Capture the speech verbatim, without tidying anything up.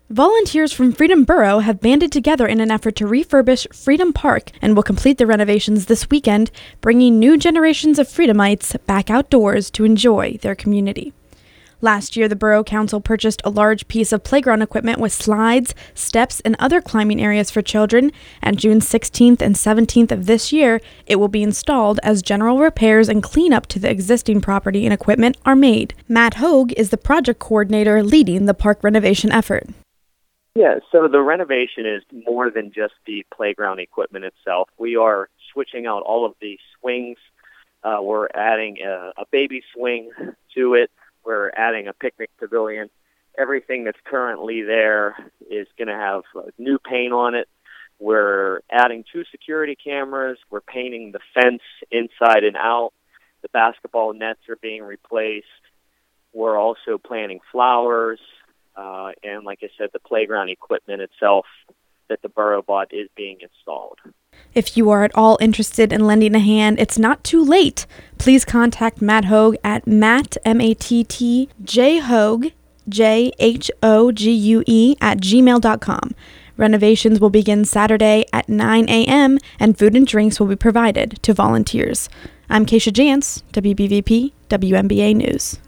Volunteers from Freedom Borough have banded together in an effort to refurbish Freedom Park and will complete the renovations this weekend, bringing new generations of Freedomites back outdoors to enjoy their community. Last year, the Borough Council purchased a large piece of playground equipment with slides, steps, and other climbing areas for children, and June sixteenth and seventeenth of this year, it will be installed as general repairs and cleanup to the existing property and equipment are made. Matt Hogue is the project coordinator leading the park renovation effort. Yeah, so the renovation is more than just the playground equipment itself. We are switching out all of the swings. Uh, we're adding a, a baby swing to it. We're adding a picnic pavilion. Everything that's currently there is going to have new paint on it. We're adding two security cameras. We're painting the fence inside and out. The basketball nets are being replaced. We're also planting flowers. Uh, and like I said, the playground equipment itself that the borough bought is being installed. If you are at all interested in lending a hand, it's not too late. Please contact Matt Hogue at Matt, M A T T, J Hogue, J H O G U E, at gmail dot com. Renovations will begin Saturday at nine a.m. and food and drinks will be provided to volunteers. I'm Keisha Jantz, W B V P, W M B A News.